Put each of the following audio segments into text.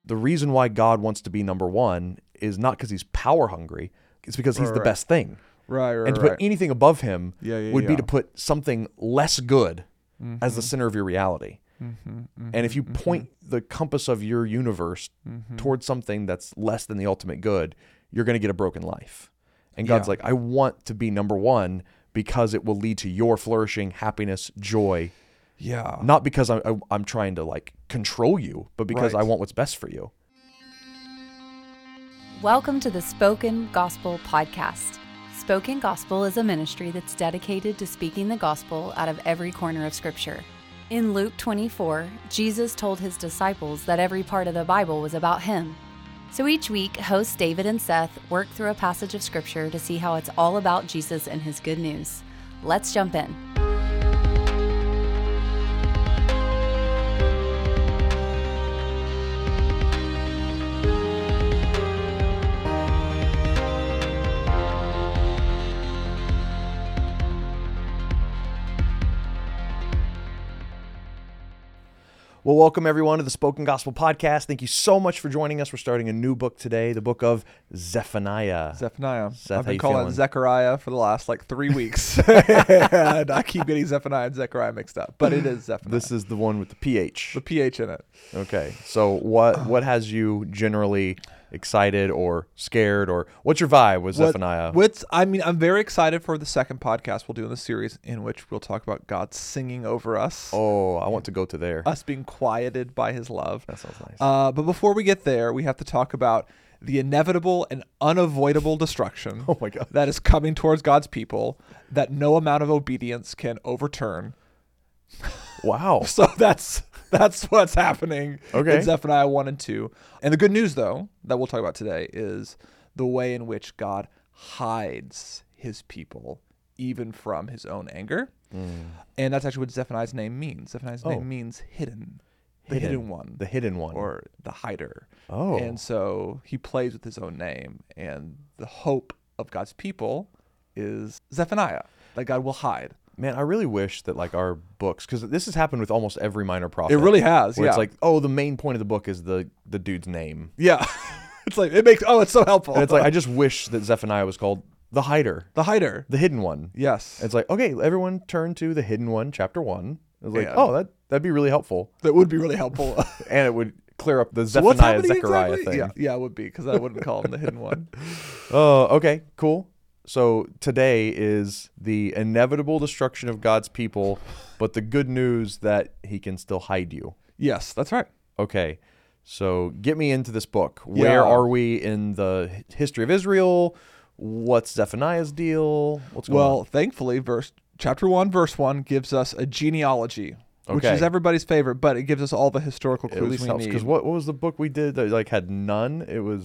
the reason why God wants to be number one is not because he's power hungry. It's because he's the best thing. Right. And to put anything above him would be yeah. to put something less good as the center of your reality. And if you point the compass of your universe towards something that's less than the ultimate good, you're going to get a broken life. And God's like, I want to be number one because it will lead to your flourishing, happiness, joy. Yeah. Not because I'm trying to like control you, but because I want what's best for you. Welcome to the Spoken Gospel Podcast. Spoken Gospel is a ministry that's dedicated to speaking the gospel out of every corner of Scripture. In Luke 24, Jesus told his disciples that every part of the Bible was about him. So each week, hosts David and Seth work through a passage of Scripture to see how it's all about Jesus and his good news. Let's jump in. Well, welcome everyone to the Spoken Gospel Podcast. Thank you so much for joining us. We're starting a new book today, the book of Zephaniah. Seth, how I've been you calling feeling? it Zechariah for the last 3 weeks. And I keep getting Zephaniah and Zechariah mixed up, but it is Zephaniah. This is the one with the PH. the PH in it. Okay, so what has you generally excited or scared, or what's your vibe with Zephaniah? I'm very excited for the second podcast we'll do in the series, in which we'll talk about God singing over us. Oh, I want to go to there. Us being quieted by his love. That sounds nice. But before we get there, we have to talk about the inevitable and unavoidable destruction Oh my God. that is coming towards God's people that no amount of obedience can overturn. Wow. So that's what's happening Okay. in Zephaniah 1 and 2. And the good news, though, that we'll talk about today is the way in which God hides his people even from his own anger. And that's actually what Zephaniah's name means. Zephaniah's name means hidden. The hidden one. The hidden one. Or the hider. Oh. And so he plays with his own name. And the hope of God's people is Zephaniah, that God will hide. Man, I really wish that like our books, because this has happened with almost every minor prophet. It really has, where yeah. It's like, oh, the main point of the book is the dude's name. Yeah. It's like, it's so helpful. And it's like, I just wish that Zephaniah was called the hider, the hider. the hidden one. Yes. It's like, okay, everyone turn to the hidden one, chapter 1. It's like, Yeah. oh, that'd be really helpful. That would be really helpful. And it would clear up the So what's Zephaniah happening Zechariah exactly? thing. Yeah, it would be, because I wouldn't call him the hidden one. Oh, okay, cool. So today is the inevitable destruction of God's people, but the good news that he can still hide you. Yes, that's right. Okay, so get me into this book. Where Yeah. are we in the history of Israel? What's Zephaniah's deal? What's going on? Well, thankfully, chapter 1, verse 1 gives us a genealogy, which Okay. is everybody's favorite, but it gives us all the historical It at clues least we helps, need. because what was the book we did that like had none? It was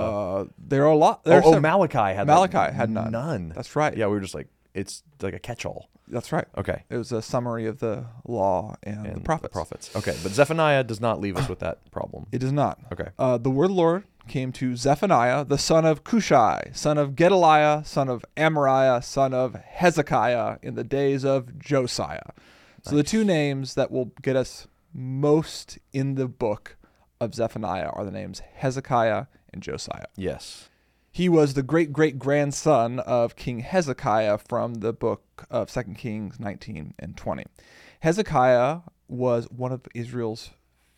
There are a lot. There are some- Malachi had Malachi had none. None. That's right. Yeah, we were just like, it's like a catch-all. That's right. Okay. It was a summary of the law and the prophets. Okay, but Zephaniah does not leave us with that problem. It is not. Okay. The word of the Lord came to Zephaniah, the son of Cushai, son of Gedaliah, son of Amariah, son of Hezekiah, in the days of Josiah. So the two names that will get us most in the book of Zephaniah are the names Hezekiah and Josiah. Yes. He was the great-great-grandson of King Hezekiah from the book of 2 Kings 19 and 20. Hezekiah was one of Israel's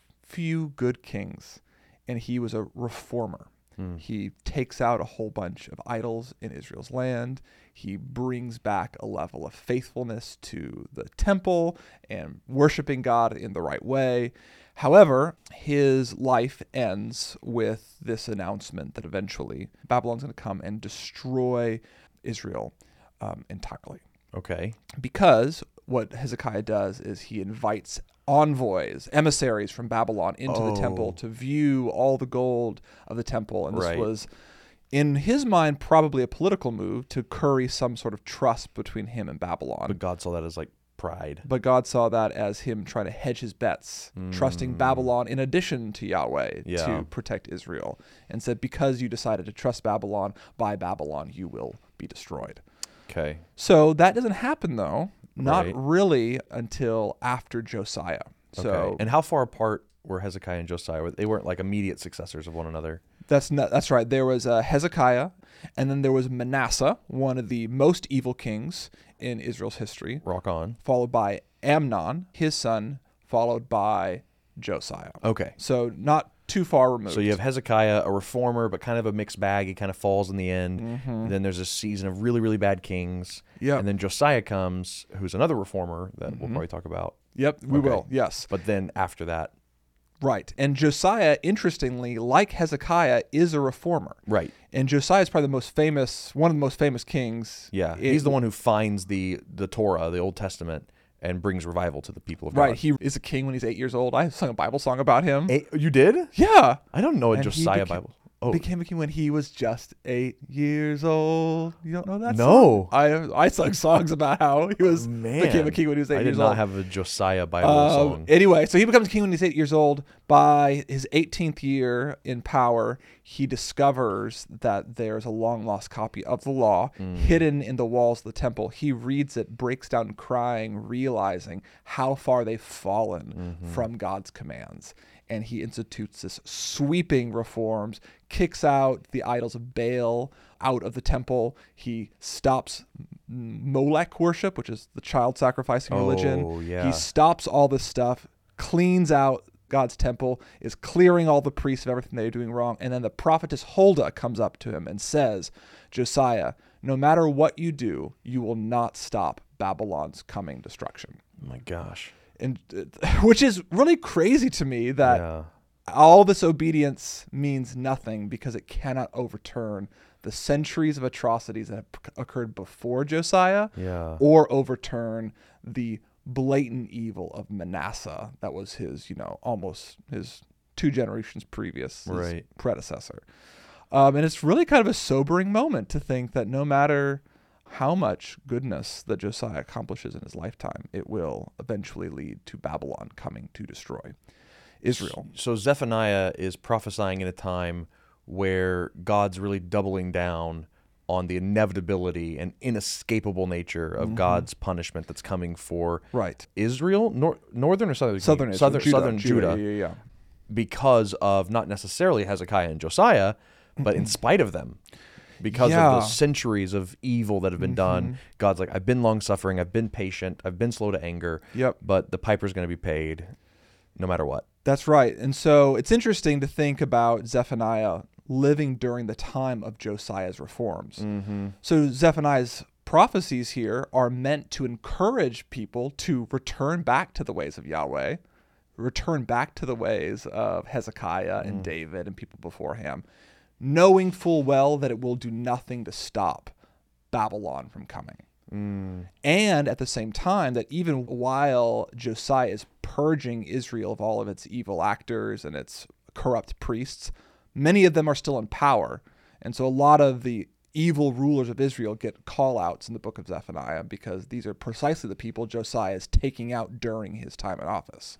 few good kings, and he was a reformer. He takes out a whole bunch of idols in Israel's land. He brings back a level of faithfulness to the temple and worshiping God in the right way. However, his life ends with this announcement that eventually Babylon's going to come and destroy Israel entirely. Okay. Because what Hezekiah does is he invites envoys, emissaries from Babylon into the temple to view all the gold of the temple. And this Right. was, in his mind, probably a political move to curry some sort of trust between him and Babylon. But God saw that as like pride. But God saw that as him trying to hedge his bets, trusting Babylon in addition to Yahweh Yeah. to protect Israel, and said, because you decided to trust Babylon, by Babylon you will be destroyed. Okay. So that doesn't happen, though, not Right. really until after Josiah. So Okay. And how far apart were Hezekiah and Josiah? They weren't like immediate successors of one another. That's right. There was Hezekiah, and then there was Manasseh, one of the most evil kings in Israel's history, Rock on. followed by Amnon, his son, followed by Josiah. Okay. So not too far removed. So you have Hezekiah, a reformer, but kind of a mixed bag. He kind of falls in the end. And then there's a season of really, really bad kings. Yep. And then Josiah comes, who's another reformer that we'll probably talk about. Yep, we Okay. will. Yes. But then after that, Right. And Josiah, interestingly, like Hezekiah, is a reformer. right. And Josiah is probably one of the most famous kings. Yeah. He's the one who finds the Torah, the Old Testament, and brings revival to the people of God. Right. He is a king when he's 8 years old. I sung a Bible song about him. You did? Yeah. I don't know a And he Josiah became- Bible. Oh, Became a king when he was just 8 years old. You don't know that No. song? I sung songs about how he was became a king when he was 8 I years did not old. have a Josiah Bible song. Anyway, so he becomes king when he's 8 years old. By his 18th year in power, he discovers that there's a long lost copy of the law hidden in the walls of the temple. He reads it, breaks down crying, realizing how far they've fallen from God's commands. And he institutes this sweeping reforms, kicks out the idols of Baal out of the temple. He stops Molech worship, which is the child sacrificing religion. Oh, yeah. He stops all this stuff, cleans out God's temple, is clearing all the priests of everything they're doing wrong. And then the prophetess Huldah comes up to him and says, Josiah, no matter what you do, you will not stop Babylon's coming destruction. Oh my gosh. And which is really crazy to me that Yeah. all this obedience means nothing because it cannot overturn the centuries of atrocities that have occurred before Josiah Yeah. or overturn the blatant evil of Manasseh that was his, almost his 2 generations previous, his Right. predecessor. And it's really kind of a sobering moment to think that no matter how much goodness that Josiah accomplishes in his lifetime, it will eventually lead to Babylon coming to destroy Israel. So Zephaniah is prophesying in a time where God's really doubling down on the inevitability and inescapable nature of God's punishment that's coming for Right. Israel, northern or southern? Southern Israel. Southern Judah, Yeah. because of not necessarily Hezekiah and Josiah, but in spite of them. Because Yeah. of the centuries of evil that have been done, God's like, I've been long-suffering, I've been patient, I've been slow to anger, Yep. but the piper's going to be paid no matter what. That's right. And so it's interesting to think about Zephaniah living during the time of Josiah's reforms. So Zephaniah's prophecies here are meant to encourage people to return back to the ways of Yahweh, return back to the ways of Hezekiah and David and people before him, knowing full well that it will do nothing to stop Babylon from coming. And at the same time, that even while Josiah is purging Israel of all of its evil actors and its corrupt priests, many of them are still in power. And so a lot of the evil rulers of Israel get call-outs in the book of Zephaniah because these are precisely the people Josiah is taking out during his time in office.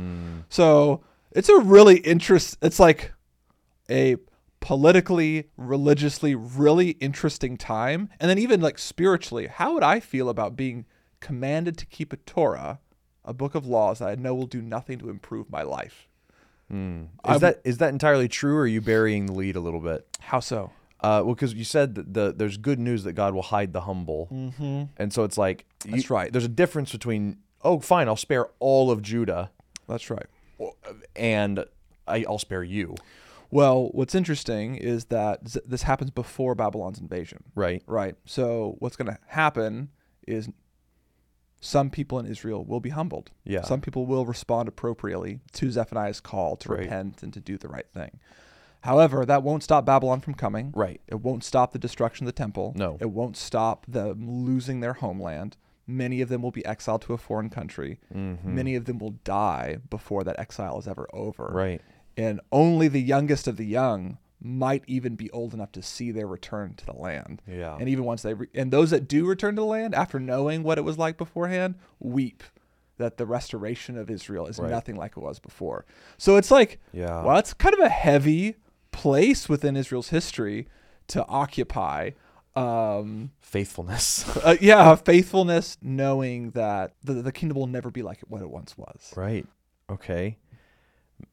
So it's a really it's like a politically, religiously, really interesting time. And then even like spiritually, how would I feel about being commanded to keep a Torah, a book of laws that I know will do nothing to improve my life? Is that entirely true, or are you burying the lead a little bit? How so? Well, because you said that there's good news that God will hide the humble, and so it's like That's right. There's a difference between fine, I'll spare all of Judah, That's right. and I'll spare you, Well, what's interesting is that this happens before Babylon's invasion. right? Right. So what's going to happen is some people in Israel will be humbled. Yeah. Some people will respond appropriately to Zephaniah's call to Right. repent and to do the right thing. However, that won't stop Babylon from coming. Right. It won't stop the destruction of the temple. No. It won't stop them losing their homeland. Many of them will be exiled to a foreign country. Many of them will die before that exile is ever over. Right. And only the youngest of the young might even be old enough to see their return to the land. Yeah. And even once and those that do return to the land, after knowing what it was like beforehand, weep that the restoration of Israel is Right. nothing like it was before. So it's like, Yeah. well, it's kind of a heavy place within Israel's history to occupy. Faithfulness. Faithfulness, knowing that the kingdom will never be like what it once was. Right. Okay.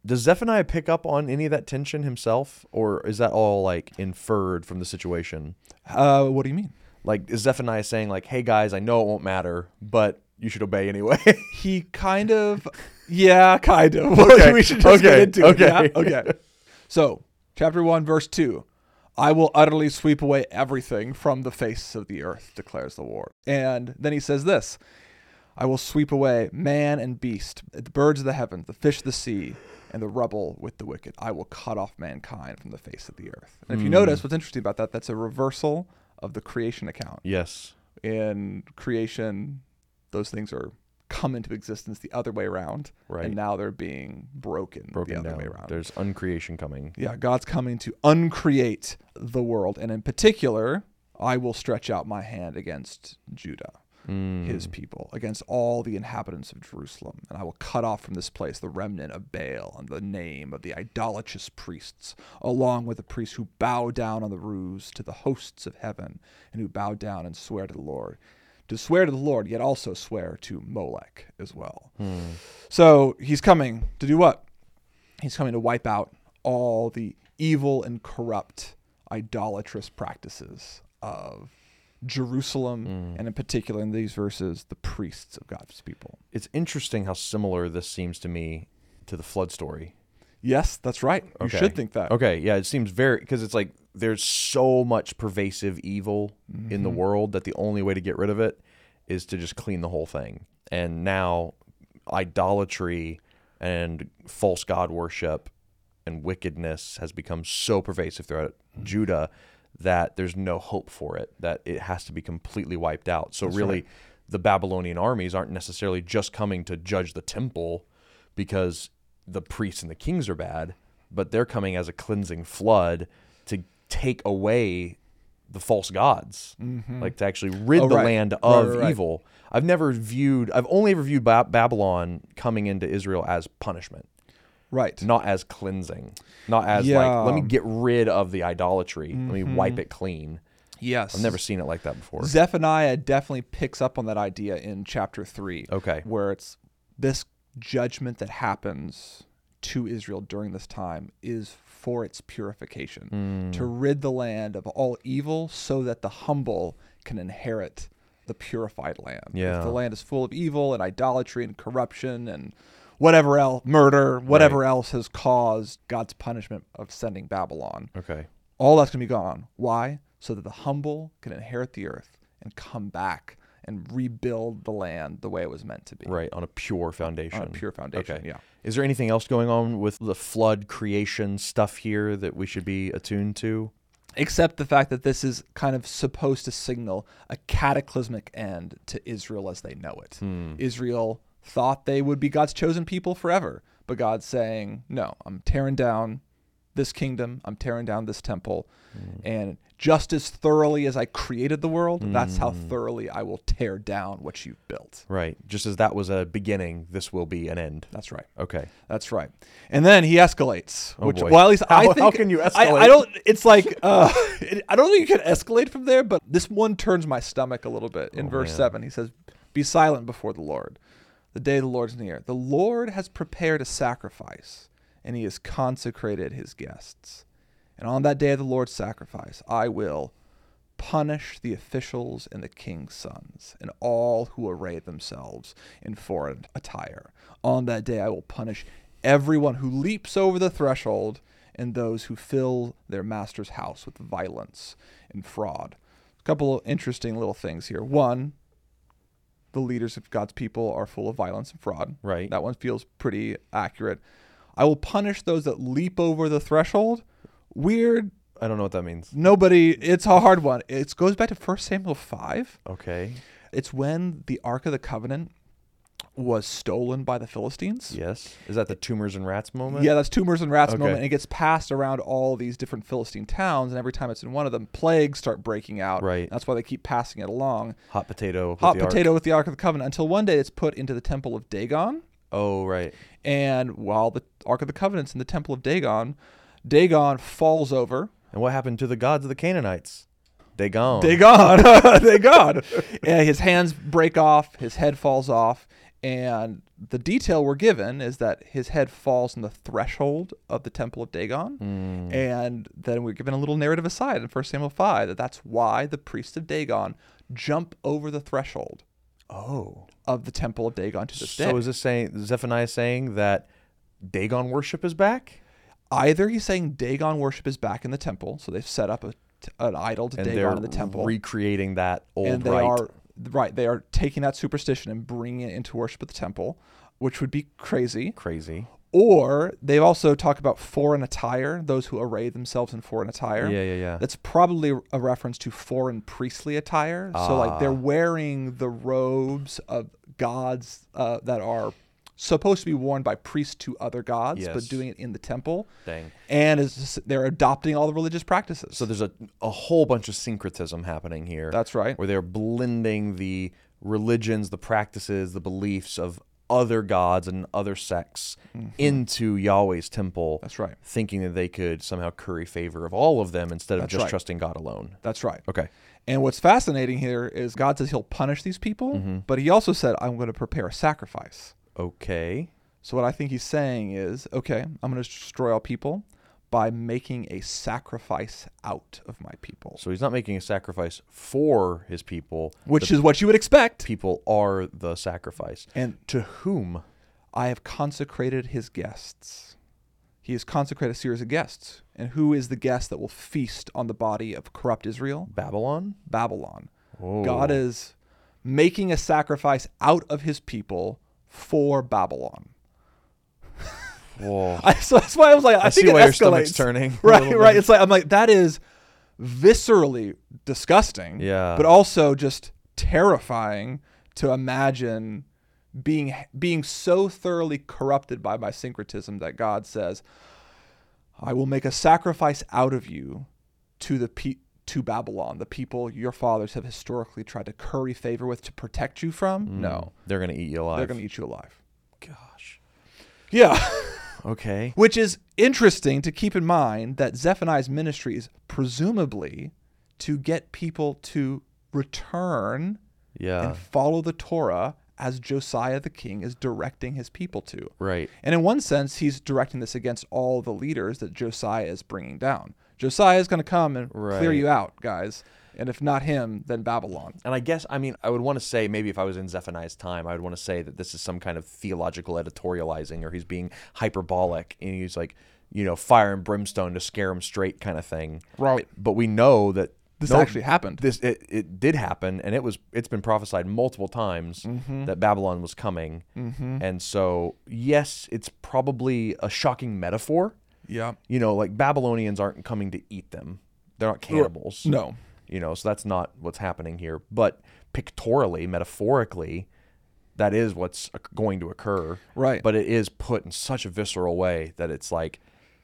Does Zephaniah pick up on any of that tension himself, or is that all like inferred from the situation? What do you mean? Like, is Zephaniah saying like, "Hey guys, I know it won't matter, but you should obey anyway"? He kind of, yeah, kind of. Okay. We should just get into it. Okay. Yeah? Okay. So, chapter 1, verse 2. I will utterly sweep away everything from the face of the earth, declares the Lord. And then he says this, I will sweep away man and beast, the birds of the heavens, the fish of the sea, and the rubble with the wicked. I will cut off mankind from the face of the earth. And if you notice, what's interesting about that, that's a reversal of the creation account. Yes. In creation, those things are come into existence the other way around, Right. and now they're being broken the other Down. way around. There's uncreation coming. Yeah, God's coming to uncreate the world, and in particular, I will stretch out my hand against Judah, his people, against all the inhabitants of Jerusalem, and I will cut off from this place the remnant of Baal and the name of the idolatrous priests, along with the priests who bow down on the roofs to the hosts of heaven, and who bow down and swear to the Lord. To swear to the Lord, yet also swear to Molech as well. So he's coming to do what? He's coming to wipe out all the evil and corrupt idolatrous practices of Jerusalem, and in particular in these verses, the priests of God's people. It's interesting how similar this seems to me to the flood story. Yes, that's right. You Okay. should think that. Okay, yeah, it seems very, because it's like there's so much pervasive evil in the world that the only way to get rid of it is to just clean the whole thing. And now idolatry and false god worship and wickedness has become so pervasive throughout Judah that there's no hope for it, that it has to be completely wiped out. So That's really, right. the Babylonian armies aren't necessarily just coming to judge the temple because the priests and the kings are bad, but they're coming as a cleansing flood to take away the false gods, like to actually rid the land of evil. I've only ever viewed Babylon coming into Israel as punishment, Right. not as cleansing, not as like, let me get rid of the idolatry, let me wipe it clean. Yes. I've never seen it like that before. Zephaniah definitely picks up on that idea in chapter 3. Okay. Where it's this judgment that happens to Israel during this time is for its purification, to rid the land of all evil so that the humble can inherit the purified land. Yeah. If the land is full of evil and idolatry and corruption and whatever else, murder, whatever else has caused God's punishment of sending Babylon, Okay. all that's going to be gone. Why? So that the humble can inherit the earth and come back and rebuild the land the way it was meant to be. Right, on a pure foundation. On a pure foundation, Okay. yeah. Is there anything else going on with the flood creation stuff here that we should be attuned to? Except the fact that this is kind of supposed to signal a cataclysmic end to Israel as they know it. Israel thought they would be God's chosen people forever, but God's saying, no, I'm tearing down this kingdom, I'm tearing down this temple, and just as thoroughly as I created the world, that's how thoroughly I will tear down what you've built. Right. Just as that was a beginning, this will be an end. That's right. Okay. That's right. And then he escalates. Oh, boy. Well, at least I think, How can you escalate? I don't. It's like I don't think you can escalate from there. But this one turns my stomach a little bit. In verse 7, he says, "Be silent before the Lord. The day of the Lord is near. The Lord has prepared a sacrifice, and he has consecrated his guests. And on that day of the Lord's sacrifice, I will punish the officials and the king's sons and all who array themselves in foreign attire. On that day, I will punish everyone who leaps over the threshold and those who fill their master's house with violence and fraud." A couple of interesting little things here. One, the leaders of God's people are full of violence and fraud. Right. That one feels pretty accurate. I will punish those that leap over the threshold. Weird. I don't know what that means. It's a hard one. It goes back to 1 Samuel 5. Okay. It's when the Ark of the Covenant was stolen by the Philistines. Yes. Is that the tumors and rats moment? Yeah, that's tumors and rats Okay. moment. And it gets passed around all these different Philistine towns, and every time it's in one of them, plagues start breaking out. Right. That's why they keep passing it along. Hot potato. with Hot the ark. potato with the Ark of the Covenant, until one day it's put into the temple of Dagon. Oh, right. And while the Ark of the Covenant's in the temple of Dagon, Dagon falls over. And what happened to the gods of the Canaanites? They gone. Dagon. Dagon. And his hands break off, his head falls off, And the detail we're given is that his head falls on the threshold of the temple of Dagon. And then we're given a little narrative aside in 1 Samuel 5 that's why the priests of Dagon jump over the threshold of the temple of Dagon to this day. So is this saying, Zephaniah saying that Dagon worship is back? Either he's saying Dagon worship is back in the temple, so they've set up an idol to Dagon in the temple. Recreating that old and they rite. They are taking that superstition and bringing it into worship at the temple, which would be crazy. Or they've also talked about foreign attire, those who array themselves in foreign attire. Yeah. That's probably a reference to foreign priestly attire. So like they're wearing the robes of gods that are supposed to be worn by priests to other gods, but doing it in the temple. Dang. And they're adopting all the religious practices. So there's a whole bunch of syncretism happening here. That's right. Where they're blending the religions, the practices, the beliefs of other gods and other sects into Yahweh's temple. That's right. Thinking that they could somehow curry favor of all of them instead of just trusting God alone. That's right. Okay. And what's fascinating here is God says he'll punish these people, but he also said, I'm going to prepare a sacrifice. Okay. So what I think he's saying is, okay, I'm going to destroy all people by making a sacrifice out of my people. So he's not making a sacrifice for his people. Which is what you would expect. People are the sacrifice. And to whom? I have consecrated his guests. He has consecrated a series of guests. And who is the guest that will feast on the body of corrupt Israel? Babylon? Babylon. Oh. God is making a sacrifice out of his people for Babylon. Whoa. So that's why I was like, I think see it why escalates. Your stomach's turning. Right. It's like, I'm like, that is viscerally disgusting. Yeah. But also just terrifying to imagine being so thoroughly corrupted by my syncretism that God says, I will make a sacrifice out of you to Babylon, the people your fathers have historically tried to curry favor with to protect you from. No. They're going to eat you alive. They're going to eat you alive. Gosh. Yeah. Okay. Which is interesting to keep in mind that Zephaniah's ministry is presumably to get people to return and follow the Torah as Josiah the king is directing his people to. Right. And in one sense, he's directing this against all the leaders that Josiah is bringing down. Josiah is going to come and clear you out, guys. And if not him, then Babylon. And I guess, I mean, I would want to say, maybe if I was in Zephaniah's time, I would want to say that this is some kind of theological editorializing, or he's being hyperbolic, and he's like, fire and brimstone to scare him straight kind of thing. Right. But we know that this actually happened. It did happen, and it's been prophesied multiple times that Babylon was coming. And so, yes, it's probably a shocking metaphor. Yeah. Like Babylonians aren't coming to eat them. They're not cannibals. No. So that's not what's happening here. But pictorially, metaphorically, that is what's going to occur. Right. But it is put in such a visceral way that it's like,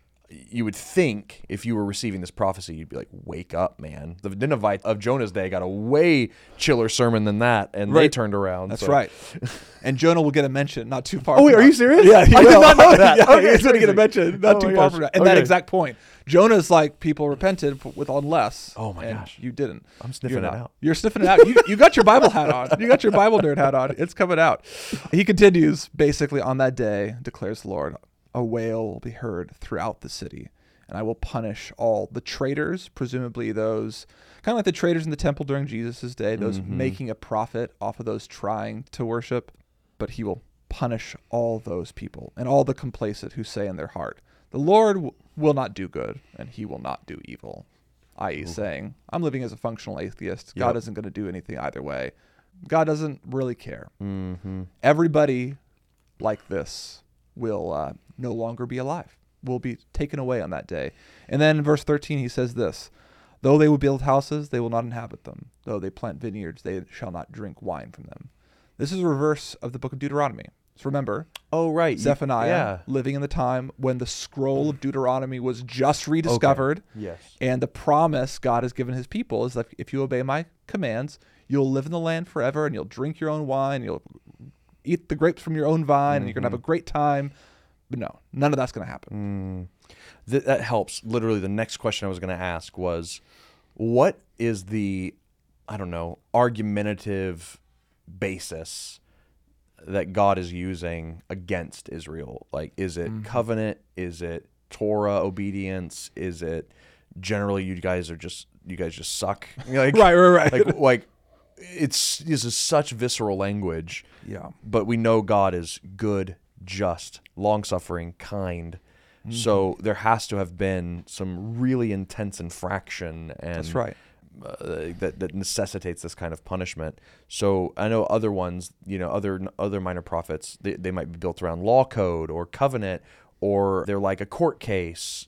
you would think if you were receiving this prophecy, you'd be like, wake up, man. The Ninevites of Jonah's day got a way chiller sermon than that, and they turned around. That's right. And Jonah will get a mention not too far from that. Are you serious? Yeah, I did not know that. Yeah, he's going to get a mention not too far from that. And that Okay. exact point. Jonah's like, people repented with unless. Oh my gosh. You didn't. I'm sniffing it out. You're sniffing it out. You got your Bible hat on. You got your Bible nerd hat on. It's coming out. He continues, basically, on that day, declares the Lord, a wail will be heard throughout the city. And I will punish all the traitors, presumably those, kind of like the traitors in the temple during Jesus' day, those making a profit off of those trying to worship. But he will punish all those people and all the complacent who say in their heart, the Lord will not do good and he will not do evil, i.e. saying, I'm living as a functional atheist. God isn't going to do anything either way. God doesn't really care. Everybody like this will no longer be alive. Will be taken away on that day. And then in verse 13, he says this, though they will build houses, they will not inhabit them. Though they plant vineyards, they shall not drink wine from them. This is a reverse of the book of Deuteronomy. So remember, Zephaniah living in the time when the scroll of Deuteronomy was just rediscovered. Okay. Yes. And the promise God has given his people is that if you obey my commands, you'll live in the land forever and you'll drink your own wine, you'll eat the grapes from your own vine, and you're going to have a great time. But no, none of that's going to happen. That helps. Literally, the next question I was going to ask was, what is the, argumentative basis that God is using against Israel? Like, is it covenant? Is it Torah obedience? Is it generally you guys just suck? Like, right. Like this is such visceral language. Yeah. But we know God is good, just, long-suffering, kind. So there has to have been some really intense infraction, and That's right. that necessitates this kind of punishment. So I know other ones, other minor prophets, they might be built around law code or covenant, or they're like a court case,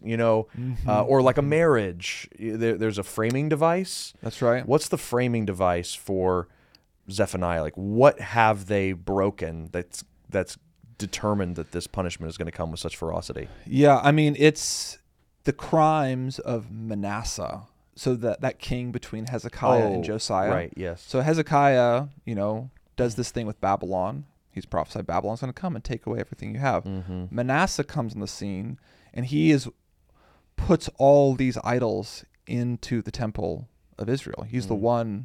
or like a marriage. There's a framing device. That's right. What's the framing device for Zephaniah? Like, what have they broken that's determined that this punishment is going to come with such ferocity? Yeah, I mean, it's the crimes of Manasseh. So that king between Hezekiah and Josiah. Right, yes. So Hezekiah, does this thing with Babylon. He's prophesied Babylon's going to come and take away everything you have. Manasseh comes on the scene, and he puts all these idols into the temple of Israel. He's the one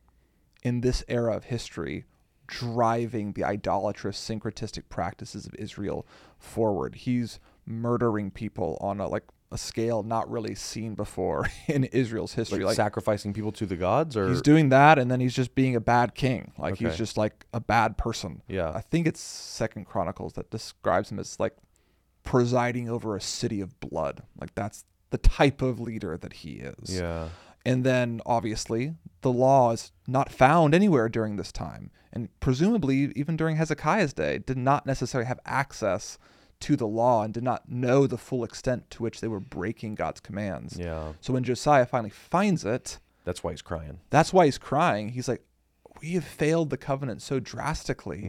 in this era of history driving the idolatrous, syncretistic practices of Israel forward. He's murdering people on a scale not really seen before in Israel's history. Like sacrificing people to the gods? Or he's doing that, and then he's just being a bad king. Okay. He's just like a bad person. Yeah. I think it's 2 Chronicles that describes him as like presiding over a city of blood. Like that's the type of leader that he is. Yeah. And then, obviously, the law is not found anywhere during this time. And presumably, even during Hezekiah's day, did not necessarily have access to the law and did not know the full extent to which they were breaking God's commands. Yeah. So when Josiah finally finds it, that's why he's crying. That's why he's crying. He's like, we have failed the covenant so drastically.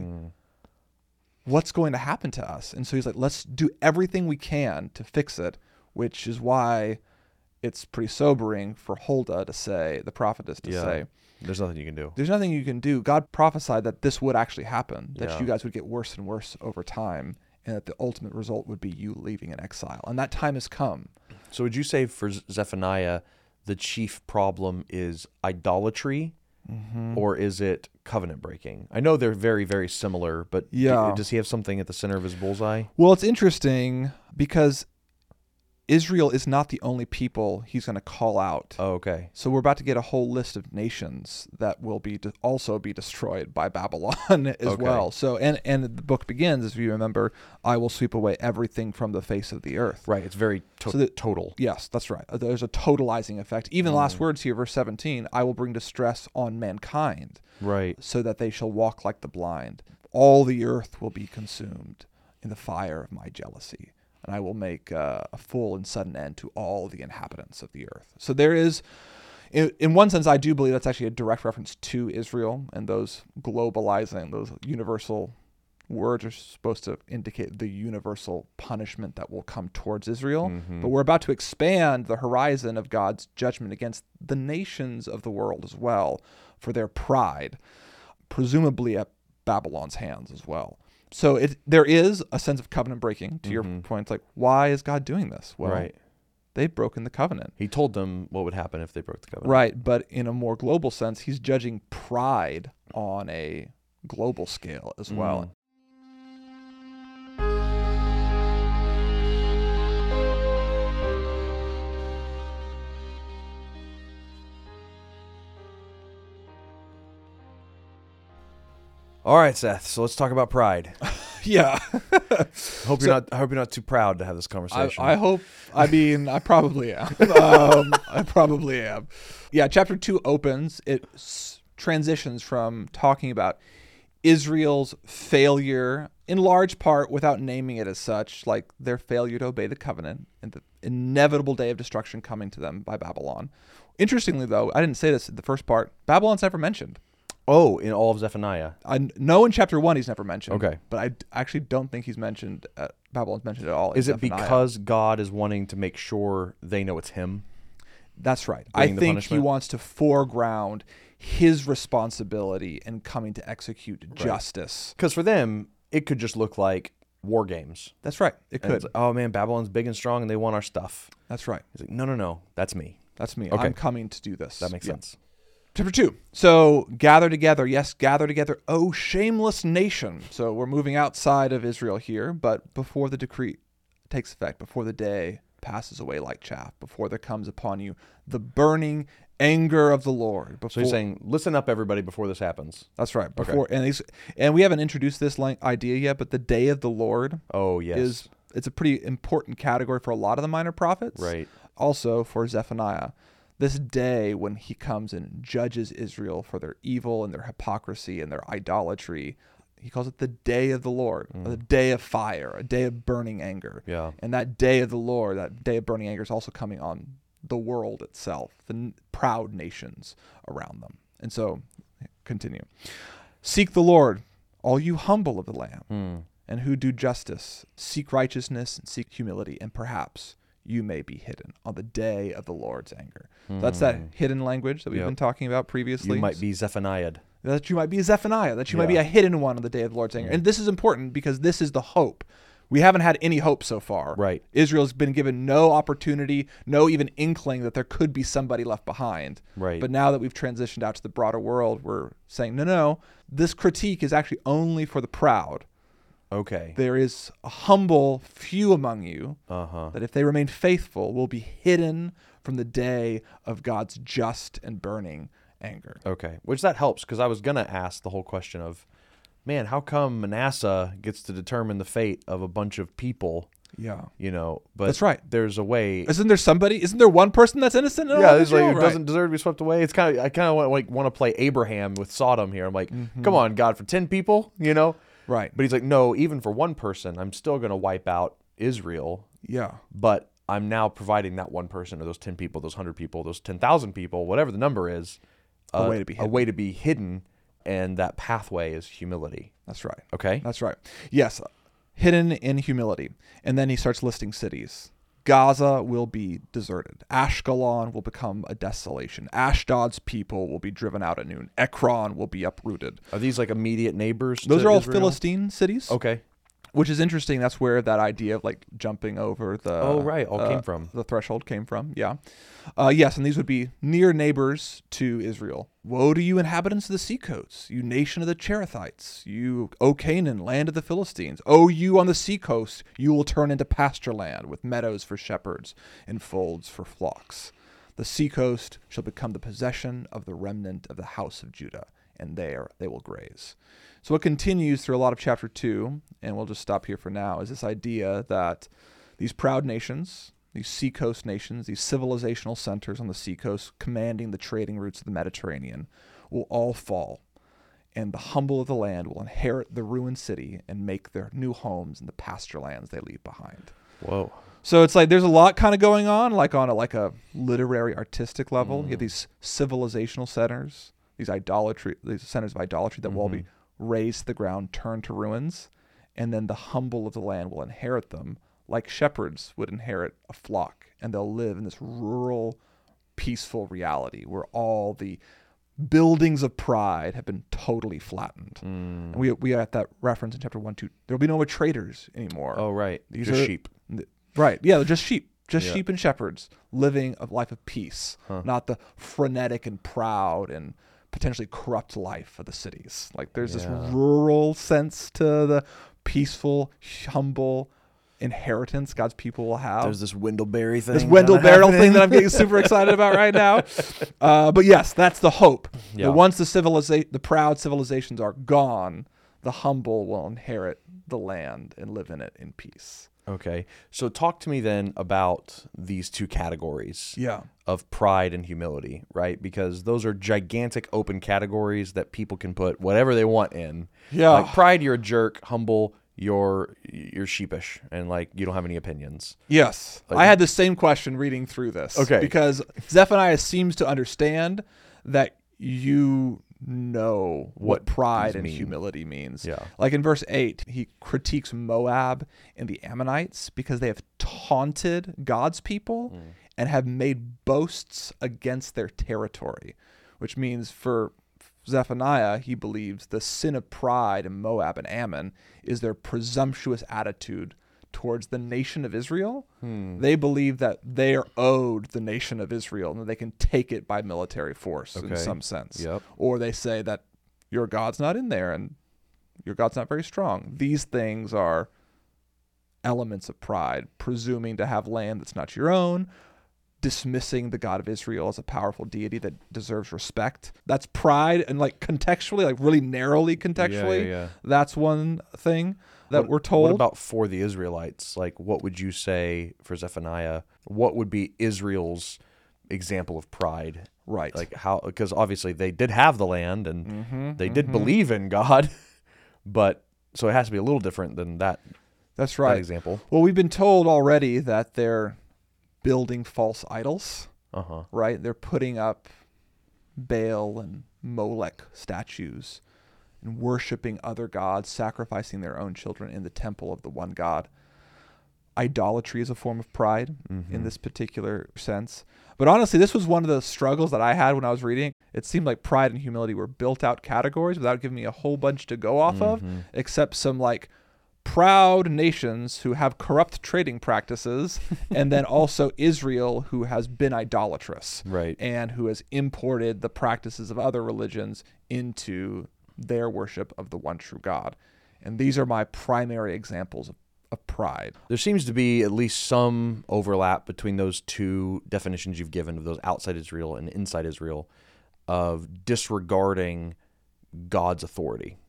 What's going to happen to us? And so he's like, let's do everything we can to fix it, which is why it's pretty sobering for Huldah to say, the prophetess to say, there's nothing you can do. There's nothing you can do. God prophesied that this would actually happen, that Yeah. you guys would get worse and worse over time, and that the ultimate result would be you leaving in exile. And that time has come. So would you say for Zephaniah, the chief problem is idolatry, or is it covenant breaking? I know they're very, very similar, but does he have something at the center of his bullseye? Well, it's interesting because Israel is not the only people he's going to call out. Oh, okay. So we're about to get a whole list of nations that will be also be destroyed by Babylon as well. So and the book begins, as you remember, I will sweep away everything from the face of the earth. Right. It's very total. Yes, that's right. There's a totalizing effect. Even the last words here, verse 17, I will bring distress on mankind. Right. So that they shall walk like the blind. All the earth will be consumed in the fire of my jealousy. And I will make a full and sudden end to all the inhabitants of the earth. So there is, in one sense, I do believe that's actually a direct reference to Israel, and those globalizing, those universal words are supposed to indicate the universal punishment that will come towards Israel. But we're about to expand the horizon of God's judgment against the nations of the world as well for their pride, presumably at Babylon's hands as well. So there is a sense of covenant breaking, to your point. Like, why is God doing this? Well, they've broken the covenant. He told them what would happen if they broke the covenant. Right, but in a more global sense, he's judging pride on a global scale as well. All right, Seth. So let's talk about pride. Yeah. Hope you're not too proud to have this conversation. I hope. I mean, I probably am. I probably am. Yeah. Chapter 2 opens. It transitions from talking about Israel's failure, in large part, without naming it as such, like their failure to obey the covenant and the inevitable day of destruction coming to them by Babylon. Interestingly, though, I didn't say this in the first part. Babylon's never mentioned. Oh, in all of Zephaniah. I know in chapter 1 he's never mentioned. Okay. But I actually don't think he's mentioned, Babylon's mentioned at all. Is it because God is wanting to make sure they know it's him? That's right. I think he wants to foreground his responsibility in coming to execute justice. Because for them, it could just look like war games. That's right. It could. Like, oh man, Babylon's big and strong and they want our stuff. That's right. He's like, no, that's me. That's me. Okay. I'm coming to do this. That makes sense. Chapter 2. So gather together, yes, gather together, O shameless nation. So we're moving outside of Israel here, but before the decree takes effect, before the day passes away like chaff, before there comes upon you the burning anger of the Lord. So you're saying, listen up, everybody, before this happens. That's right. Before and we haven't introduced this idea yet, but the day of the Lord. Oh yes, it's a pretty important category for a lot of the minor prophets. Right. Also for Zephaniah. This day when he comes and judges Israel for their evil and their hypocrisy and their idolatry, he calls it the day of the Lord, the day of fire, a day of burning anger. Yeah. And that day of the Lord, that day of burning anger is also coming on the world itself, the proud nations around them. And so, continue. Seek the Lord, all you humble of the land, and who do justice. Seek righteousness and seek humility, and perhaps you may be hidden on the day of the Lord's anger. So that's that hidden language that we've been talking about previously. You might be Zephaniah. That you might be Zephaniah, that you might be a hidden one on the day of the Lord's anger. And this is important because this is the hope. We haven't had any hope so far. Right. Israel's been given no opportunity, no even inkling that there could be somebody left behind. Right. But now that we've transitioned out to the broader world, we're saying, no, this critique is actually only for the proud. Okay. There is a humble few among you that if they remain faithful will be hidden from the day of God's just and burning anger. Okay. Which that helps, because I was going to ask the whole question of, man, how come Manasseh gets to determine the fate of a bunch of people? Yeah. But that's right. There's a way. Isn't there one person that's innocent? Yeah, it's like who doesn't deserve to be swept away. It's I kind of want to play Abraham with Sodom here. I'm like, come on, God, for 10 people, Right. But he's like, no, even for one person, I'm still going to wipe out Israel. Yeah. But I'm now providing that one person or those 10 people, those 100 people, those 10,000 people, whatever the number is, a way to be hidden. And that pathway is humility. That's right. Okay? That's right. Yes, hidden in humility. And then he starts listing cities. Gaza will be deserted. Ashkelon will become a desolation. Ashdod's people will be driven out at noon. Ekron will be uprooted. Are these like immediate neighbors? Those are all Israel? Philistine cities. Okay. Which is interesting. That's where that idea of like jumping over the came from. The threshold came from. Yeah. Yes, and these would be near neighbors to Israel. Woe to you, inhabitants of the seacoasts, you nation of the Cherethites, you, O Canaan, land of the Philistines. O you on the seacoast, you will turn into pasture land with meadows for shepherds and folds for flocks. The seacoast shall become the possession of the remnant of the house of Judah, and there they will graze. So what continues through a lot of chapter 2, and we'll just stop here for now, is this idea that these proud nations, these seacoast nations, these civilizational centers on the seacoast commanding the trading routes of the Mediterranean will all fall, and the humble of the land will inherit the ruined city and make their new homes in the pasture lands they leave behind. Whoa. So it's like there's a lot kind of going on, like on a literary artistic level. You have these civilizational centers, these centers of idolatry that will all be razed to the ground, turned to ruins, and then the humble of the land will inherit them like shepherds would inherit a flock, and they'll live in this rural, peaceful reality where all the buildings of pride have been totally flattened. And we had that reference in chapter 1-2. There'll be no more traders anymore. Oh, right. These just are sheep. Right. Yeah, they're just sheep. Sheep and shepherds living a life of peace, not the frenetic and proud and potentially corrupt life of the cities. Like there's this rural sense to the peaceful, humble inheritance God's people will have. There's this Wendell-Berry thing. This Wendell-Berry thing that I'm getting super excited about right now. But yes, that's the hope. Yeah. That once the proud civilizations are gone, the humble will inherit the land and live in it in peace. Okay. So talk to me then about these two categories of pride and humility, right? Because those are gigantic open categories that people can put whatever they want in. Yeah. Like pride, you're a jerk. Humble, you're sheepish and like you don't have any opinions. Yes. I had the same question reading through this. Okay. Because Zephaniah seems to understand that you know what pride and humility means. Yeah. Like in verse 8, he critiques Moab and the Ammonites because they have taunted God's people and have made boasts against their territory, which means for Zephaniah, he believes the sin of pride in Moab and Ammon is their presumptuous attitude towards the nation of Israel. They believe that they are owed the nation of Israel and that they can take it by military force in some sense. Yep. Or they say that your God's not in there and your God's not very strong. These things are elements of pride, presuming to have land that's not your own, dismissing the God of Israel as a powerful deity that deserves respect. That's pride, and like contextually, like really narrowly contextually, that's one thing that we're told. What about for the Israelites? Like, what would you say for Zephaniah? What would be Israel's example of pride? Right. Like how, because obviously they did have the land and they did believe in God, but so it has to be a little different than that. That's right. That example. Well, we've been told already that they're building false idols, right? They're putting up Baal and Molech statues and worshiping other gods, sacrificing their own children in the temple of the one God. Idolatry is a form of pride in this particular sense. But honestly, this was one of the struggles that I had when I was reading. It seemed like pride and humility were built out categories without giving me a whole bunch to go off of, except some like proud nations who have corrupt trading practices, and then also Israel, who has been idolatrous, right, and who has imported the practices of other religions into their worship of the one true God. And these are my primary examples of pride. There seems to be at least some overlap between those two definitions you've given of those outside Israel and inside Israel, of disregarding God's authority.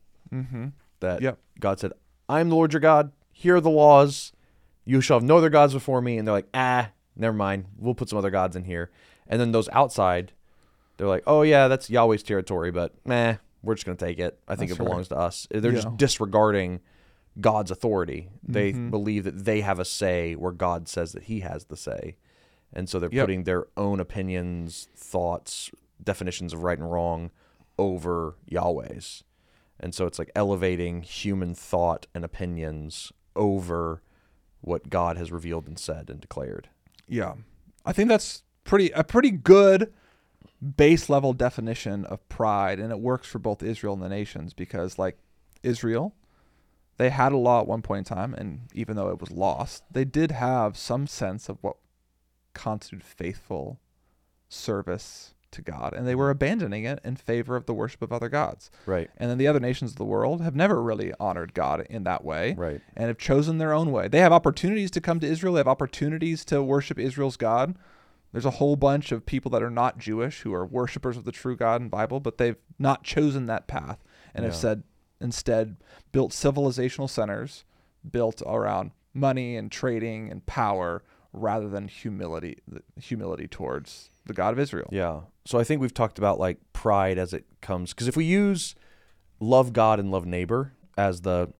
That God said, I am the Lord your God. Here are the laws. You shall have no other gods before me. And they're like, never mind. We'll put some other gods in here. And then those outside, they're like, oh, yeah, that's Yahweh's territory, but we're just going to take it. I think it belongs to us. They're just disregarding God's authority. They believe that they have a say where God says that he has the say. And so they're putting their own opinions, thoughts, definitions of right and wrong over Yahweh's. And so it's like elevating human thought and opinions over what God has revealed and said and declared. Yeah. I think that's a pretty good base level definition of pride, and it works for both Israel and the nations, because like Israel, they had a law at one point in time, and even though it was lost, they did have some sense of what constituted faithful service to God, and they were abandoning it in favor of the worship of other gods. Right. And then the other nations of the world have never really honored God in that way. Right. And have chosen their own way. They have opportunities to come to Israel. They have opportunities to worship Israel's God. There's a whole bunch of people that are not Jewish who are worshipers of the true God in the Bible, but they've not chosen that path and have said, instead built civilizational centers built around money and trading and power rather than humility towards the God of Israel. Yeah. So I think we've talked about like pride as it comes, because if we use love God and love neighbor as the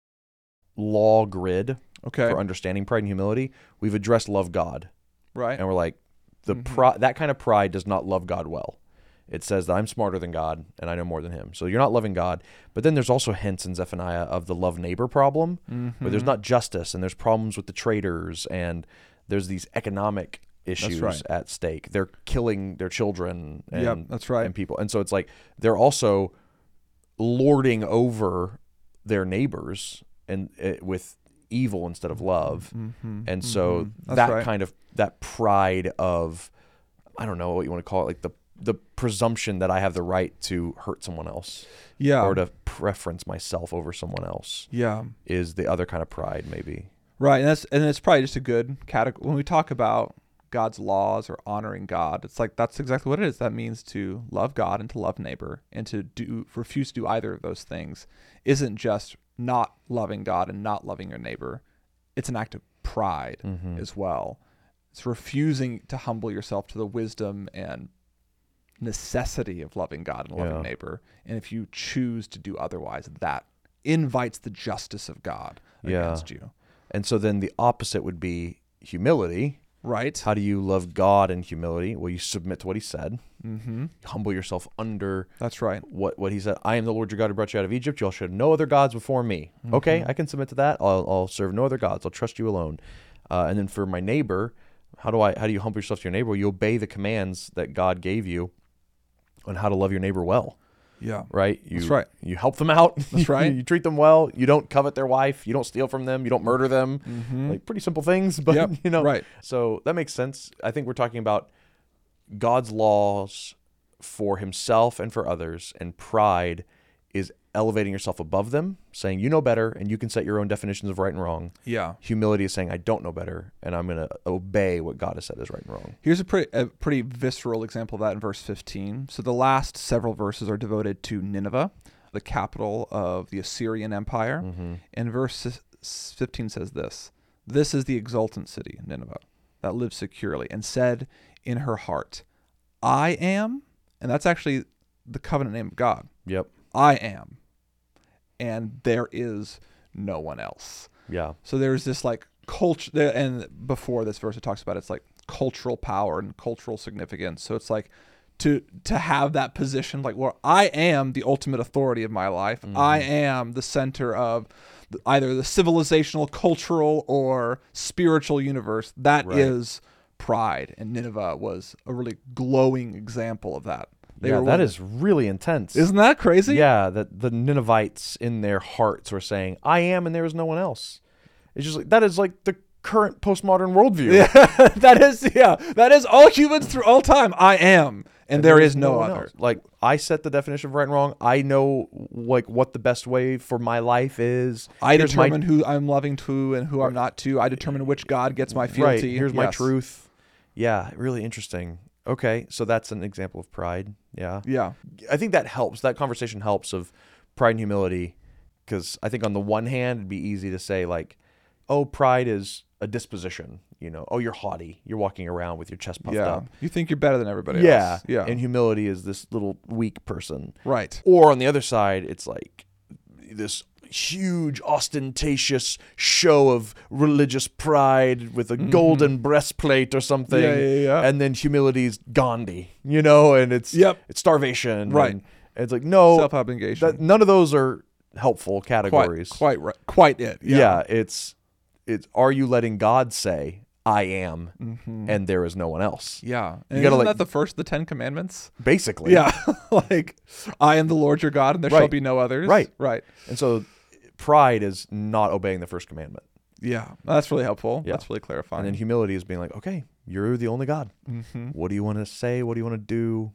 law grid for understanding pride and humility, we've addressed love God. Right. And we're like, that kind of pride does not love God well. It says that I'm smarter than God and I know more than him. So you're not loving God. But then there's also hints in Zephaniah of the love neighbor problem, where there's not justice and there's problems with the traders and there's these economic issues at stake. They're killing their children and, and people. And so it's like they're also lording over their neighbors and with evil instead of love. And so that kind of, that pride of, I don't know what you want to call it, like the presumption that I have the right to hurt someone else, or to preference myself over someone else, is the other kind of pride, maybe. Right, and it's probably just a good category when we talk about God's laws or honoring God. It's like that's exactly what it is. That means to love God and to love neighbor, and to refuse to do either of those things isn't just not loving God and not loving your neighbor. It's an act of pride as well. It's refusing to humble yourself to the wisdom and necessity of loving God and loving neighbor. And if you choose to do otherwise, that invites the justice of God against you. And so then the opposite would be humility. Right. How do you love God in humility? Well, you submit to what he said. You humble yourself under what he said. I am the Lord your God who brought you out of Egypt. You shall have no other gods before me. Okay, I can submit to that. I'll serve no other gods. I'll trust you alone. And then for my neighbor, how do you humble yourself to your neighbor? Well, you obey the commands that God gave you on how to love your neighbor well. Yeah. right? That's right. You help them out. That's right. You treat them well. You don't covet their wife. You don't steal from them. You don't murder them. Like pretty simple things, but Yep. Right. So that makes sense. I think we're talking about God's laws for himself and for others, and pride is elevating yourself above them, saying you know better and you can set your own definitions of right and wrong. Yeah. Humility is saying I don't know better and I'm going to obey what God has said is right and wrong. Here's a pretty visceral example of that in verse 15. So the last several verses are devoted to Nineveh, the capital of the Assyrian Empire. And verse 15 says this: "This is the exultant city, Nineveh, that lives securely, and said in her heart, I am," and that's actually the covenant name of God. Yep. I am, and there is no one else. Yeah. So there's this like culture, and before this verse it talks about it's like cultural power and cultural significance. So it's like to have that position, like, well, I am the ultimate authority of my life. I am the center of either the civilizational, cultural, or spiritual universe. That is pride, and Nineveh was a really glowing example of that. That is really intense. Isn't that crazy? Yeah, that the Ninevites in their hearts were saying, I am and there is no one else. It's just like, that is like the current postmodern worldview. Yeah, that is all humans through all time. I am, and there is no other. Else. Like, I set the definition of right and wrong. I know like what the best way for my life is. I determine who I'm loving to and who I'm not to. I determine which God gets my fealty. Right, here's my truth. Yeah, really interesting. Okay, so that's an example of pride. Yeah. Yeah. I think that helps. That conversation helps of pride and humility, because I think on the one hand, it'd be easy to say like, oh, pride is a disposition. You know, oh, you're haughty. You're walking around with your chest puffed up. You think you're better than everybody else. Yeah. And humility is this little weak person. Right. Or on the other side, it's like this huge ostentatious show of religious pride with a golden breastplate or something. Yeah. And then humility's Gandhi, you know, and it's starvation. Right. And it's like, no, self-abnegation. None of those are helpful categories. Quite right. Quite it. Yeah. It's are you letting God say, I am, and there is no one else? Yeah. And you gotta isn't that the first of the 10 Commandments? Basically. Yeah. Like, I am the Lord your God, and there shall be no others. Right. And so pride is not obeying the first commandment. Yeah. That's really helpful. Yeah. That's really clarifying. And then humility is being like, okay, you're the only God. What do you want to say? What do you want to do?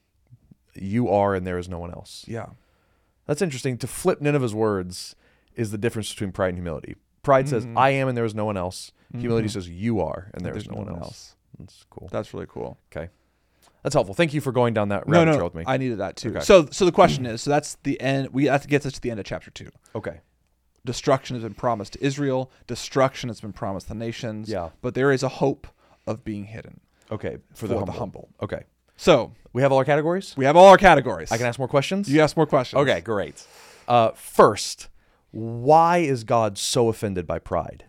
You are, and there is no one else. Yeah. That's interesting. To flip Nineveh's words is the difference between pride and humility. Pride says, I am, and there is no one else. Humility says, you are, and there is no one else. That's cool. That's really cool. Okay. That's helpful. Thank you for going down that rabbit trail with me. I needed that too. Okay. So the question is, so that's the end. That gets us to the end of chapter 2. Okay. Destruction has been promised to Israel. Destruction has been promised to nations. Yeah. But there is a hope of being hidden. Okay. For the the humble. Okay. So we have all our categories? We have all our categories. I can ask more questions? You ask more questions. Okay, great. First, why is God so offended by pride?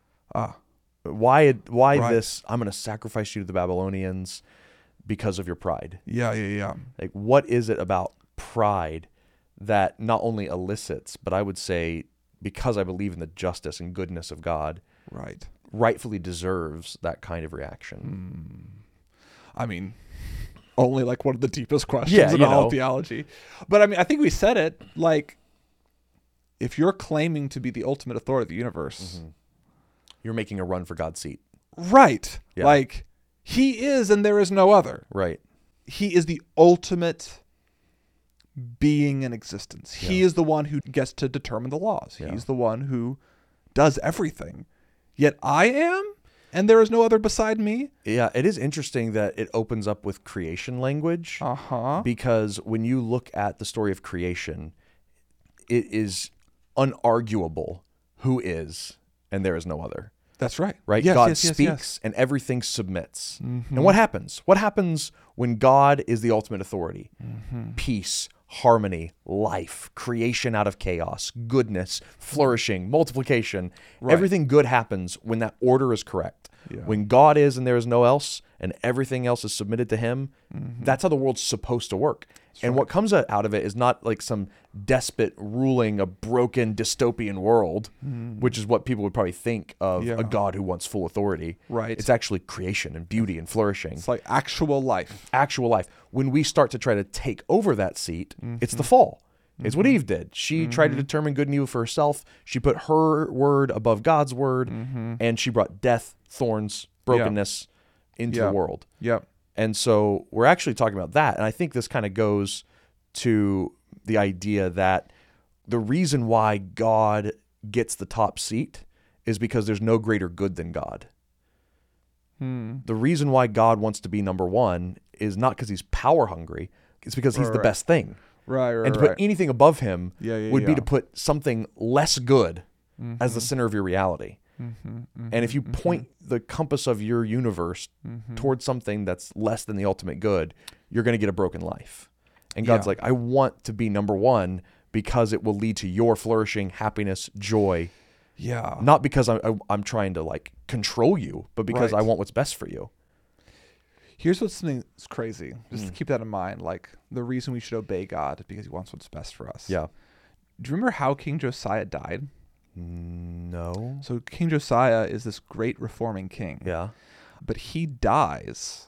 Why this, I'm going to sacrifice you to the Babylonians because of your pride? Yeah. Like, what is it about pride that not only elicits, but I would say, because I believe in the justice and goodness of God, rightfully deserves that kind of reaction? I mean, only like one of the deepest questions in all theology. But I mean, I think we said it, like, if you're claiming to be the ultimate authority of the universe, you're making a run for God's seat. Right. Yeah. Like, he is and there is no other. Right. He is the ultimate being in existence. He is the one who gets to determine the laws. He's the one who does everything. Yet I am, and there is no other beside me. Yeah, it is interesting that it opens up with creation language. Because when you look at the story of creation, it is unarguable who is, and there is no other. That's right. Right? Yes, God speaks and everything submits. And what happens? What happens when God is the ultimate authority? Peace, harmony, life, creation out of chaos, goodness, flourishing, multiplication. Everything good happens when that order is correct. When God is and there is no else, and everything else is submitted to him, that's how the world's supposed to work. And what comes out of it is not like some despot ruling a broken dystopian world, which is what people would probably think of a God who wants full authority. Right. It's actually creation and beauty and flourishing. It's like actual life. Actual life. When we start to try to take over that seat, it's the fall. It's what Eve did. She tried to determine good and evil for herself. She put her word above God's word, and she brought death, thorns, brokenness into the world. Yep. And so we're actually talking about that. And I think this kind of goes to the idea that the reason why God gets the top seat is because there's no greater good than God. The reason why God wants to be number one is not because he's power hungry. It's because he's the best thing. Right. And to put anything above him would be yeah. to put something less good as the center of your reality. And if you point the compass of your universe towards something that's less than the ultimate good, you're going to get a broken life. And God's like, I want to be number one because it will lead to your flourishing, happiness, joy. Yeah. Not because I'm trying to like control you, but because I want what's best for you. Here's what's something that's crazy. Just to keep that in mind. Like the reason we should obey God is because he wants what's best for us. Yeah. Do you remember how King Josiah died? No. So King Josiah is this great reforming king. Yeah. But he dies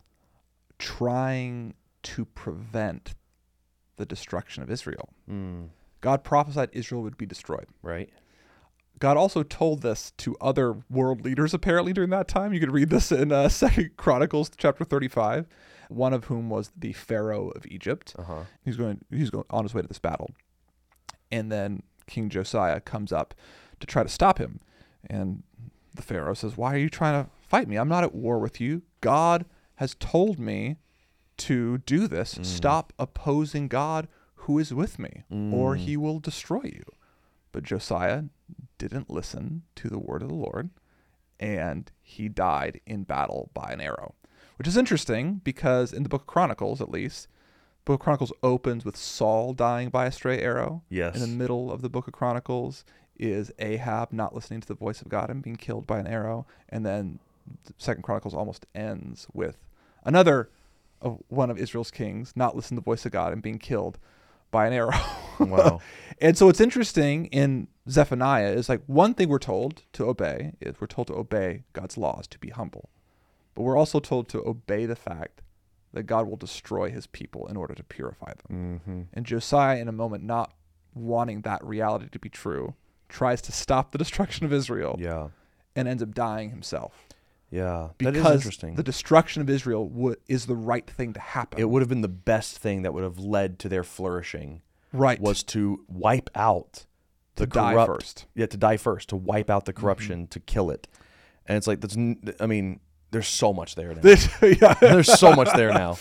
trying to prevent the destruction of Israel. God prophesied Israel would be destroyed. Right. God also told this to other world leaders apparently during that time. You could read this in 2 Chronicles chapter 35, one of whom was the Pharaoh of Egypt. He's going on his way to this battle. And then King Josiah comes up to try to stop him. And the Pharaoh says, "Why are you trying to fight me? I'm not at war with you. God has told me to do this. Stop opposing God who is with me, or he will destroy you." But Josiah didn't listen to the word of the Lord, and he died in battle by an arrow, which is interesting because in the book of Chronicles, at least, the book of Chronicles opens with Saul dying by a stray arrow. Yes. In the middle of the book of Chronicles is Ahab not listening to the voice of God and being killed by an arrow. And then the 2 Chronicles almost ends with another one of Israel's kings not listening to the voice of God and being killed by an arrow. Wow. And so what's interesting in Zephaniah is like one thing we're told to obey is we're told to obey God's laws, to be humble. But we're also told to obey the fact that God will destroy his people in order to purify them. And Josiah, in a moment not wanting that reality to be true, tries to stop the destruction of Israel and ends up dying himself. Yeah. Because that is interesting. the destruction of Israel is the right thing to happen. It would have been the best thing that would have led to their flourishing. Right. Was to wipe out the die corrupt. first. Yeah, to die first, to wipe out the corruption, to kill it. And it's like, there's so much there now. There's so much there now.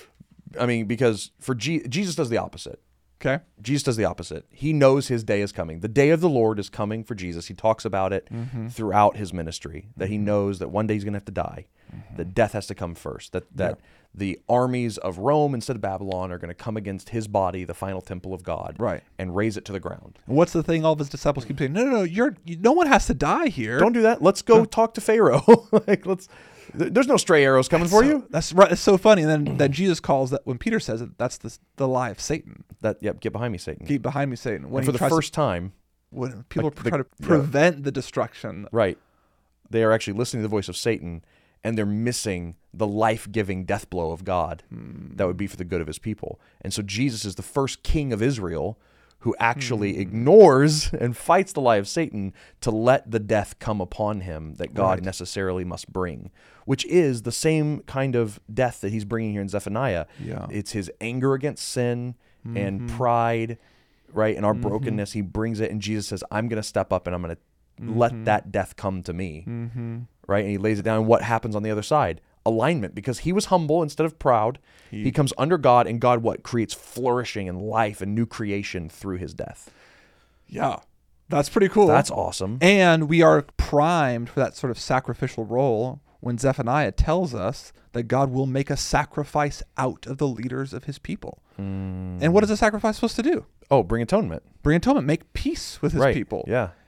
I mean, because for Jesus does the opposite. Okay. Jesus does the opposite. He knows his day is coming. The day of the Lord is coming for Jesus. He talks about it throughout his ministry, that he knows that one day he's going to have to die, that death has to come first, that the armies of Rome instead of Babylon are going to come against his body, the final temple of God, and raze it to the ground. And what's the thing all of his disciples keep saying? No, no one has to die here. Don't do that. Let's go talk to Pharaoh. There's no stray arrows coming for you. That's right. It's so funny. And then Jesus calls that, when Peter says it, that's the lie of Satan. Get behind me, Satan. Keep behind me, Satan. When for the first time, when people try to prevent the destruction. Right. They are actually listening to the voice of Satan, and they're missing the life-giving death blow of God that would be for the good of his people. And so Jesus is the first king of Israel who actually ignores and fights the lie of Satan to let the death come upon him that God necessarily must bring, which is the same kind of death that he's bringing here in Zephaniah. Yeah. It's his anger against sin and pride, right, and our brokenness. He brings it, and Jesus says, I'm going to step up and I'm going to let that death come to me, right? And he lays it down. And what happens on the other side? Alignment, because he was humble instead of proud. He comes under God, and God creates flourishing and life and new creation through his death. Yeah, that's pretty cool. That's awesome. And we are primed for that sort of sacrificial role when Zephaniah tells us that God will make a sacrifice out of the leaders of his people. And what is a sacrifice supposed to do? Oh, bring atonement. Bring atonement, make peace with his people. Yeah.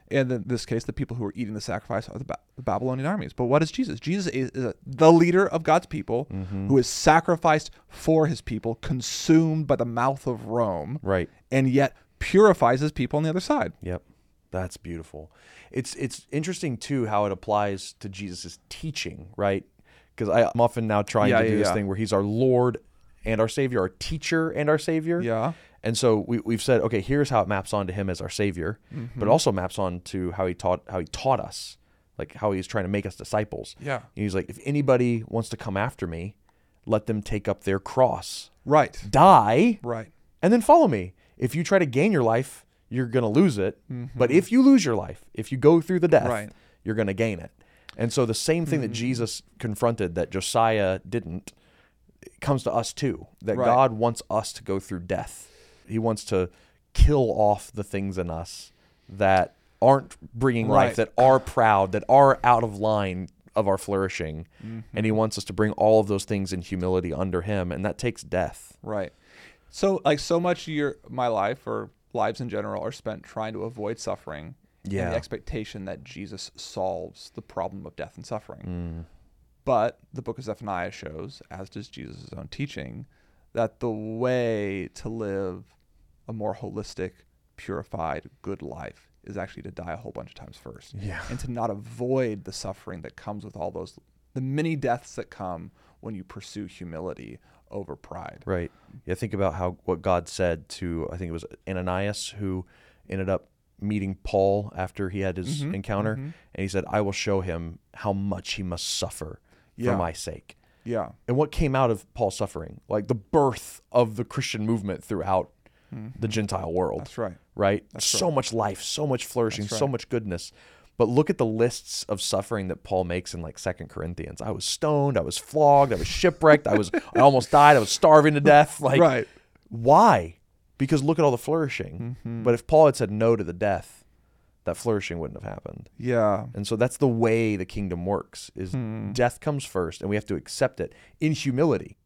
And in this case, the people who are eating the sacrifice are the Babylonian armies. But what is Jesus? Jesus is the leader of God's people who is sacrificed for his people, consumed by the mouth of Rome, Right. and yet purifies his people on the other side. Yep. That's beautiful. It's interesting too how it applies to Jesus' teaching, right? Because I'm often now trying to do this thing where he's our Lord and our Savior, our teacher and our Savior. Yeah. And so we've said, okay, here's how it maps onto him as our Savior, but it also maps on to how he taught us, like how he's trying to make us disciples. Yeah. And he's like, if anybody wants to come after me, let them take up their cross, Right. die, Right. and then follow me. If you try to gain your life, you're going to lose it. But if you lose your life, if you go through the death, Right. you're going to gain it. And so the same thing that Jesus confronted that Josiah didn't, it comes to us too, that Right. God wants us to go through death. He wants to kill off the things in us that aren't bringing Right. life, that are proud, that are out of line of our flourishing. And he wants us to bring all of those things in humility under him, and that takes death. Right. So like so much of my life or lives in general are spent trying to avoid suffering and Yeah. the expectation that Jesus solves the problem of death and suffering. But the book of Zephaniah shows, as does Jesus' own teaching, that the way to live a more holistic, purified, good life is actually to die a whole bunch of times first. Yeah. And to not avoid the suffering that comes with all those, the many deaths that come when you pursue humility over pride. Right. Yeah, think about what God said to, I think it was Ananias, who ended up meeting Paul after he had his encounter. And he said, I will show him how much he must suffer Yeah. for my sake. Yeah. And what came out of Paul's suffering? Like the birth of the Christian movement throughout the Gentile world. That's right. Right? That's So much life, so much flourishing, That's so right. much goodness. But look at the lists of suffering that Paul makes in like 2 Corinthians. I was stoned, I was flogged, I was shipwrecked, I almost died, I was starving to death. Like, Right. why? Because look at all the flourishing. But if Paul had said no to the death, that flourishing wouldn't have happened. Yeah. And so that's the way the kingdom works, is death comes first, and we have to accept it in humility.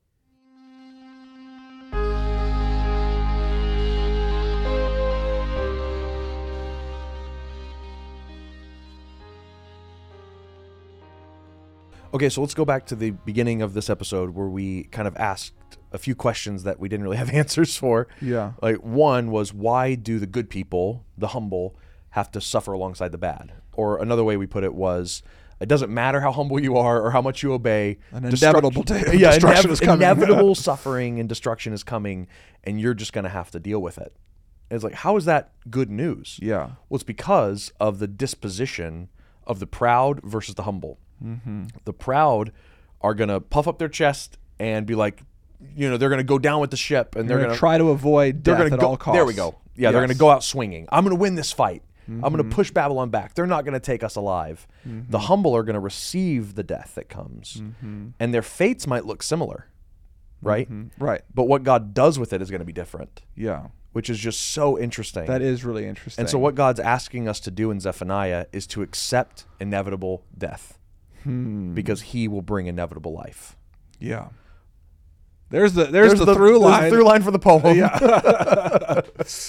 Okay, so let's go back to the beginning of this episode where we kind of asked a few questions that we didn't really have answers for. Yeah. Like one was, why do the good people, the humble, have to suffer alongside the bad? Or another way we put it was, it doesn't matter how humble you are or how much you obey. An inevitable destruction is coming. Inevitable suffering and destruction is coming, and you're just going to have to deal with it. And it's like, how is that good news? Yeah. Well, it's because of the disposition of the proud versus the humble. The proud are going to puff up their chest and be like, they're going to go down with the ship, and they're going to try to avoid death gonna at go, all costs. There we go. Yeah, they're Yes. going to go out swinging. I'm going to win this fight. I'm going to push Babylon back. They're not going to take us alive. The humble are going to receive the death that comes, and their fates might look similar, right? Right. But what God does with it is going to be different, Yeah. which is just so interesting. That is really interesting. And so what God's asking us to do in Zephaniah is to accept inevitable death, because he will bring inevitable life. Yeah. There's the through line. There's the through line for the poem. Yeah.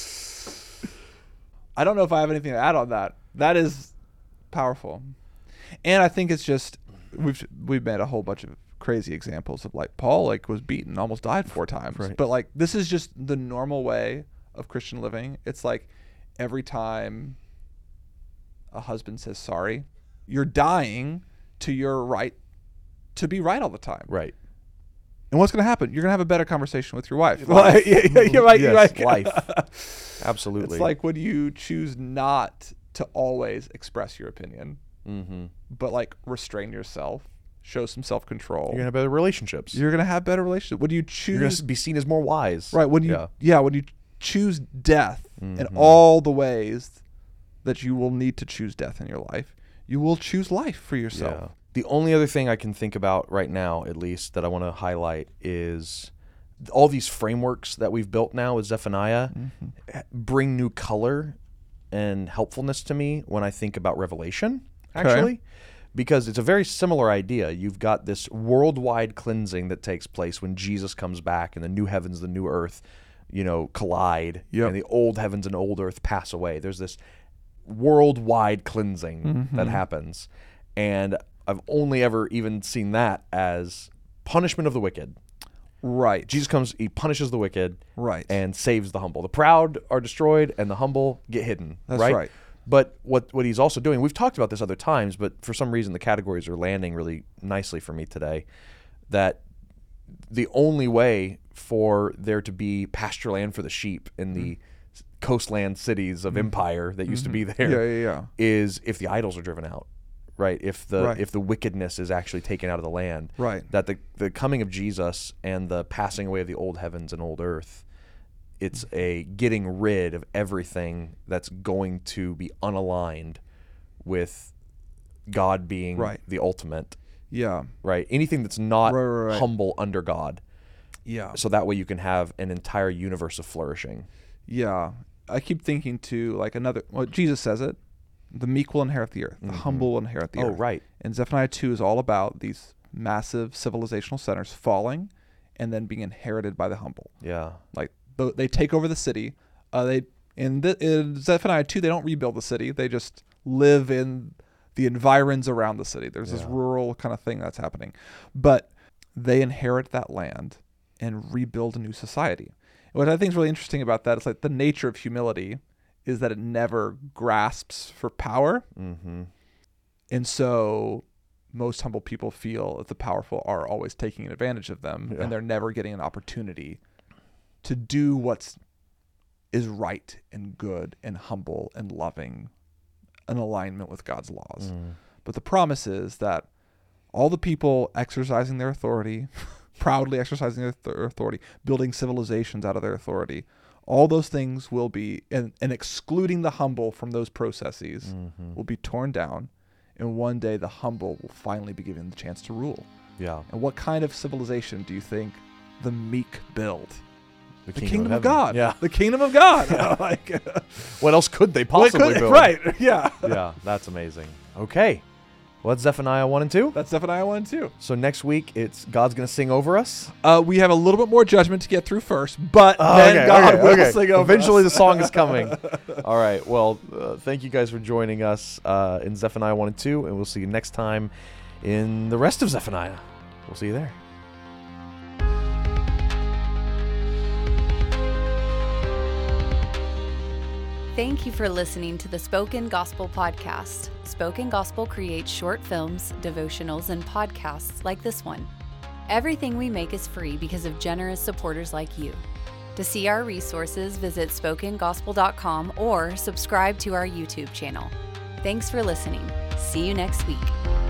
I don't know if I have anything to add on that. That is powerful. And I think it's just we've made a whole bunch of crazy examples of like Paul was beaten, almost died 4 times. Right. But like this is just the normal way of Christian living. It's like every time a husband says sorry, you're dying to your right to be right all the time. Right. And what's going to happen? You're going to have a better conversation with your wife. Life. You're right. You're Yes, right. life. Absolutely. It's like when you choose not to always express your opinion, but like restrain yourself, show some self-control. You're going to have better relationships. You're going to have better relationships. When you choose, You're going to be seen as more wise. right? When you, when you choose death in all the ways that you will need to choose death in your life, you will choose life for yourself. Yeah. The only other thing I can think about right now, at least, that I want to highlight is all these frameworks that we've built now with Zephaniah bring new color and helpfulness to me when I think about Revelation, actually, because it's a very similar idea. You've got this worldwide cleansing that takes place when Jesus comes back and the new heavens, the new earth, collide, and the old heavens and old earth pass away. There's this worldwide cleansing that happens. And I've only ever even seen that as punishment of the wicked. Right. Jesus comes, he punishes the wicked, Right. and saves the humble. The proud are destroyed, and the humble get hidden. That's right. right. But what he's also doing, we've talked about this other times, but for some reason the categories are landing really nicely for me today, that the only way for there to be pasture land for the sheep in the coastland cities of empire that used to be there is if the idols are driven out. Right, if the wickedness is actually taken out of the land, right, that the coming of Jesus and the passing away of the old heavens and old earth, it's a getting rid of everything that's going to be unaligned with God being the ultimate. Yeah. Right. Anything that's not humble under God. Yeah. So that way you can have an entire universe of flourishing. Yeah. I keep thinking to like Jesus says it. The meek will inherit the earth. The humble will inherit the earth. Oh, right. And Zephaniah 2 is all about these massive civilizational centers falling and then being inherited by the humble. Yeah. Like they take over the city. In Zephaniah 2, they don't rebuild the city. They just live in the environs around the city. There's this rural kind of thing that's happening. But they inherit that land and rebuild a new society. What I think is really interesting about that is like the nature of humility is that it never grasps for power. Mm-hmm. And so most humble people feel that the powerful are always taking advantage of them and they're never getting an opportunity to do what is right and good and humble and loving in alignment with God's laws. But the promise is that all the people exercising their authority, proudly exercising their authority, building civilizations out of their authority, all those things will be, and excluding the humble from those processes will be torn down. And one day the humble will finally be given the chance to rule. Yeah. And what kind of civilization do you think the meek build? The kingdom of God. Yeah. The kingdom of God. What else could they possibly build? Right. Yeah. Yeah. That's amazing. Okay. Well, that's Zephaniah 1 and 2. That's Zephaniah 1 and 2. So next week, it's God's going to sing over us. We have a little bit more judgment to get through first, but then God will sing over Eventually us. the song is coming. All right. Well, thank you guys for joining us in Zephaniah 1 and 2, and we'll see you next time in the rest of Zephaniah. We'll see you there. Thank you for listening to the Spoken Gospel Podcast. Spoken Gospel creates short films, devotionals, and podcasts like this one. Everything we make is free because of generous supporters like you. To see our resources, visit spokengospel.com or subscribe to our YouTube channel. Thanks for listening. See you next week.